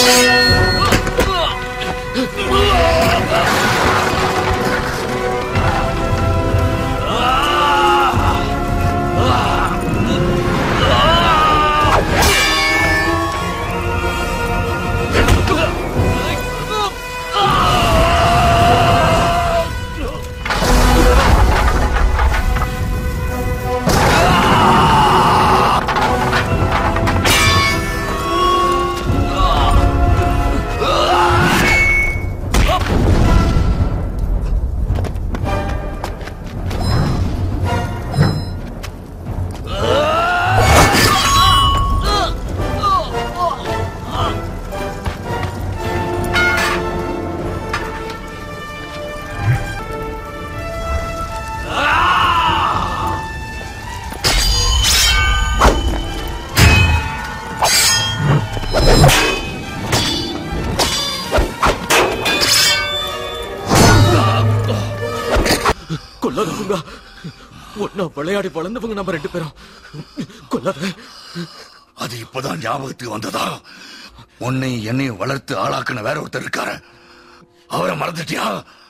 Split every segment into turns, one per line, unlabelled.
விளையாடி வளர்ந்தவங்க நம்ம 2 பேரும். கொல்லாத.
அது இப்பதான் ஞாபகத்துக்கு வந்ததா? உன்னை என்னையும் வளர்த்து ஆளாக்குன வேற ஒருத்தர் இருக்காரு. அவரை மறந்துட்டியா?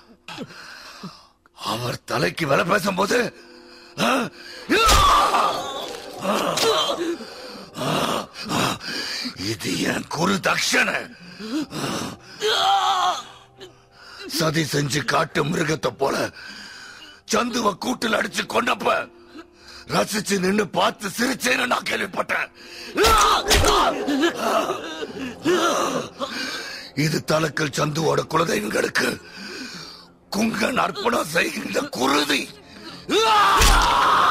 அவர் தலைக்கு வேலை பேசும்போது இது என் குரு தக்ஷண சதி செஞ்சு காட்டு மிருகத்தை போல சந்துவ கூட்டில் அடிச்சு கொண்டப்ப ரசிச்சு நின்னு பார்த்து சிரிச்சேன்னு நான் கேள்விப்பட்டேன். இது தலக்கல் சந்துவோட குலதெய்வங்களுக்கு குங்கன் அர்ப்பணம் செய்கின்ற குருதி.